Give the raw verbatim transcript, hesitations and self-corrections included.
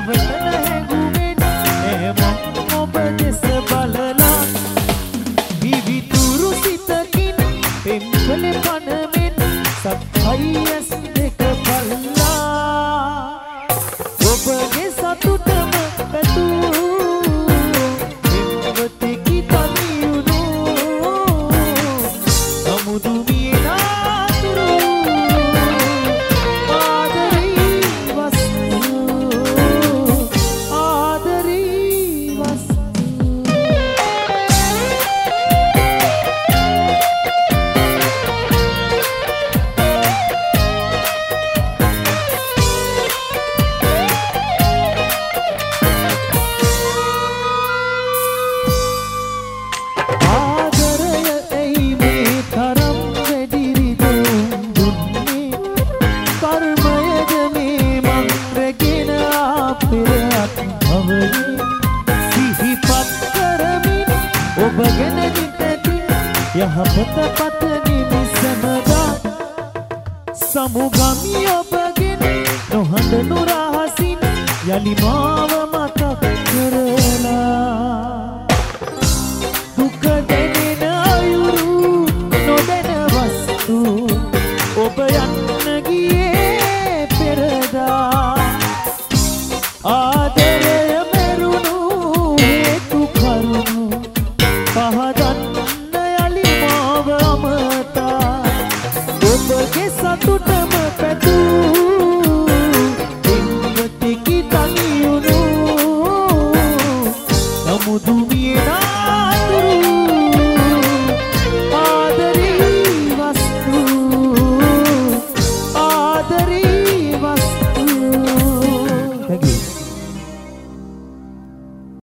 රවටන හැඟුමෙන් එමම් ඔබ දෙස බලලා විවිතුරු සිතකින් පෙම්කලේ පනමෙන් සත්හයි ඇස් දෙක බලලා ඔබගේ සතුටම පැතූ එම්වතෙකි තනියුණු අමුදු මියනාතුරු ආදරී වස්තු ආදරී වස්තු යහපත පත නිමිසමදා සමුගමි ඔබගෙන නොහඬ නුරහසින් යලි මාව මතක් කරලා දුක දෙනෙන අයුරු නොදැන වස්තු ඔබ යන්න ගියේ පෙරදා ආදරය මෙරුණු හේතු කරුණු පහදන්න ඔබගේ සතුටම පැතු